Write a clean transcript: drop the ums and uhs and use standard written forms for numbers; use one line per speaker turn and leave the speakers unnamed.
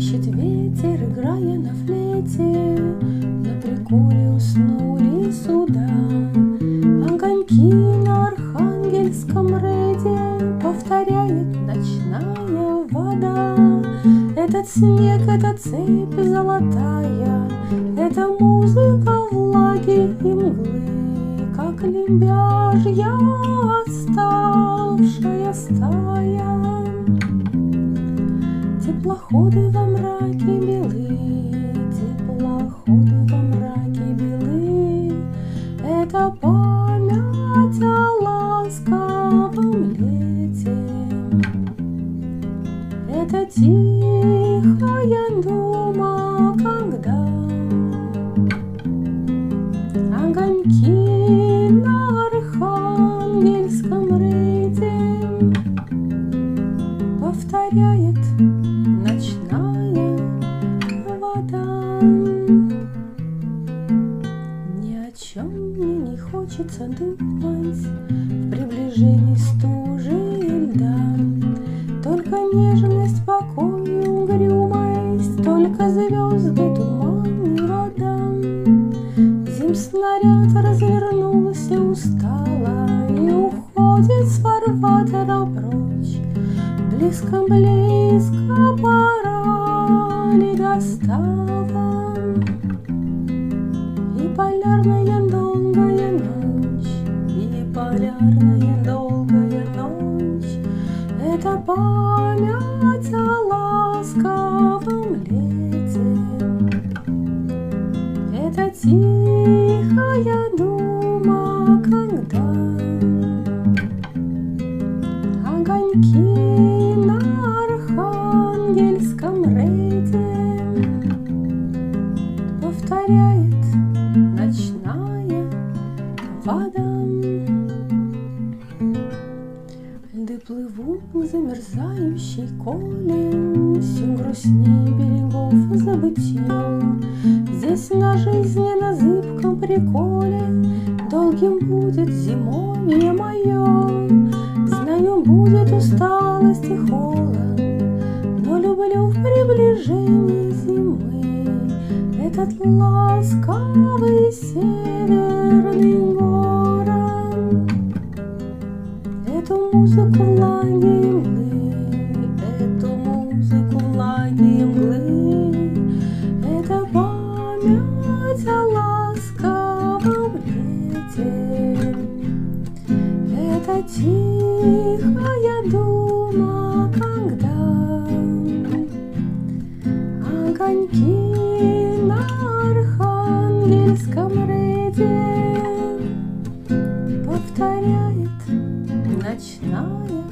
Плещет ветер, играя на флейте, на приколе уснули суда. Огоньки на архангельском рейде повторяет ночная вода. Этот снег, эта цепь золотая, это музыка влаги и мглы, как лебяжья оставшая стая. Теплоходы во мраке белы, теплоходы во мраке белы, это память о ласковом лете. Это тихая дума, когда огоньки на архангельском рейде повторяет ночная вода. Ни о чем мне не хочется думать в приближении стужи и льда. Только нежность, покой и угрюмость, только звезды, туман и вода. Зимснаряд развернулся устало и уходит с фарватера прочь. Близко-близко пора ли достава, и полярная долгая ночь, и полярная долгая ночь, это память о ласковом лете. Это тихая дума, когда огоньки на архангельском рейде повторяет ночная вода. Льды плывут к замерзающей коле, все грустней берегов забытье. Здесь на жизни на зыбком приколе долгим будет зимой мое. Знаю, будет усталость и холод, но люблю в приближении зимы этот ласковый северный город. Эту музыку влаги и мглы, эту музыку влаги и мглы, это память о ласковом лете. Это тихая дума, когда огоньки на архангельском рейде повторяет ночная